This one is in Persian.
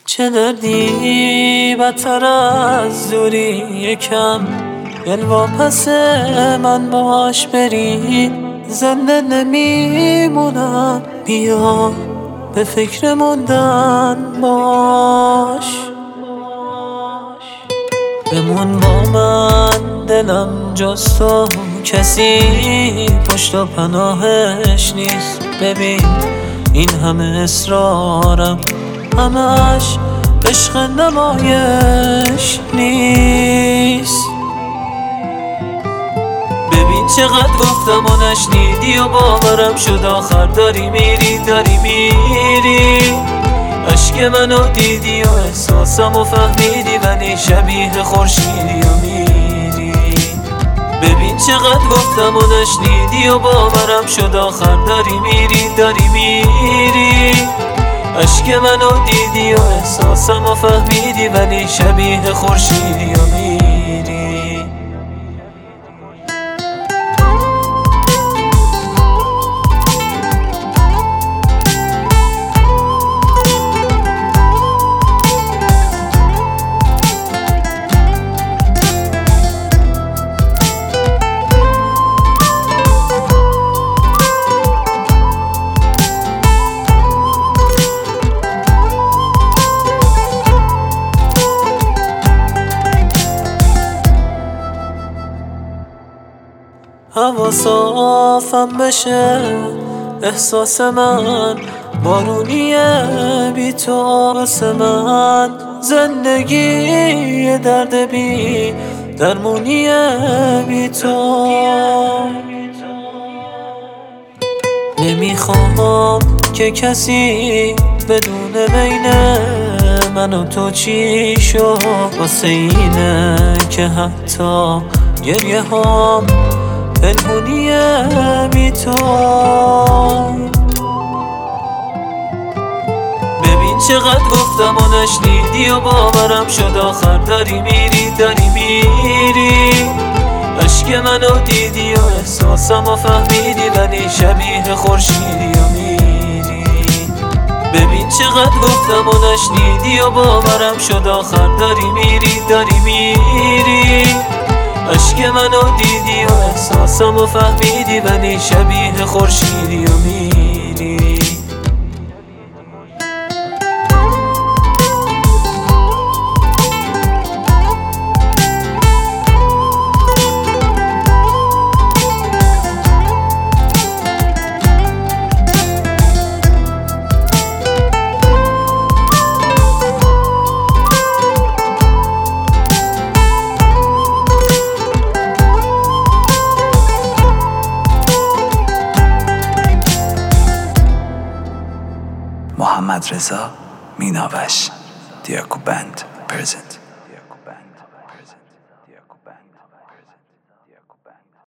چه دردی بدتر از دوری یکم یلوا پس من باش بری زنده نمیمونم بیا به فکر موندن باش بمون با من دلم جز تو کسی پشت و پناهش نیست ببین این همه اصرارم همش عشق نمایش نیست ببین چقدر گفتم و نشنیدی و باورم شد آخر داری میری عشق منو دیدی و احساسم و فهمیدی ولی شبیه خورشیدی و میری ببین چقدر گفتم و نشنیدی و باورم شد آخر داری میری عشق منو دیدی و احساسم و فهمیدی ولی شبیه خورشیدی و میری هوا صافم بشه احساس من بارونیه بی تو آس من زندگی درد بی درمونیه بی تو نمیخوام که کسی بدون بین من و تو چی شد واسه اینه که حتی گریه هم پنهونیه بی تو ببین چقدر گفتم و نشنیدی و باورم شد آخر داری میری عشق منو دیدی و احساسم و فهمیدی ولی شبیه خورشیدی و میری ببین چقدر گفتم و نشنیدی و باورم شد آخر داری میری عشق منو دیدی و احساسم و فهمیدی ولی شبیه خورشیدی و میری محمد رضا میناوش دیاکو بند پرزنت